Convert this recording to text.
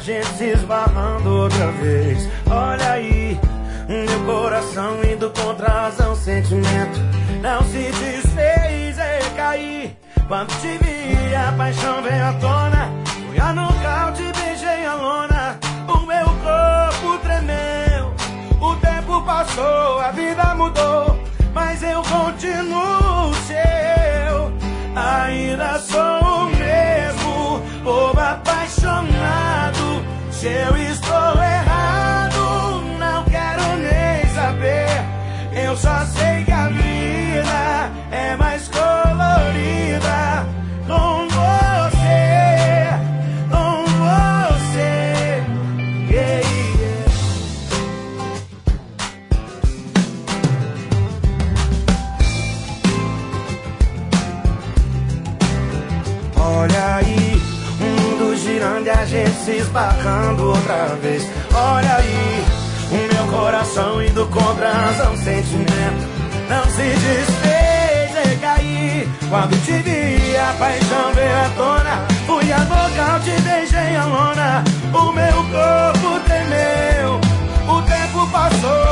gente se esbarrando outra vez. Olha aí, meu coração indo contra a razão, sentimento não se desfez, caí. Quando te vi, a paixão veio à tona. Fui a nocaute, beijei a lona. O meu corpo tremeu. O tempo passou, a vida mudou, mas eu continuo seu. Ainda sou o mesmo, povo apaixonado. Se eu estou errado, não quero nem saber. Eu só sei que a vida é mais colorida com você, com você. Yeah, yeah. Olha aí, o mundo girando e a gente se esbarrando outra vez. Olha aí, o meu coração indo contra a razão, sentimento não se desfez, caí. Quando te vi, a paixão veio à tona. Fui a nocaute, beijei a lona. O meu corpo tremeu. O tempo passou,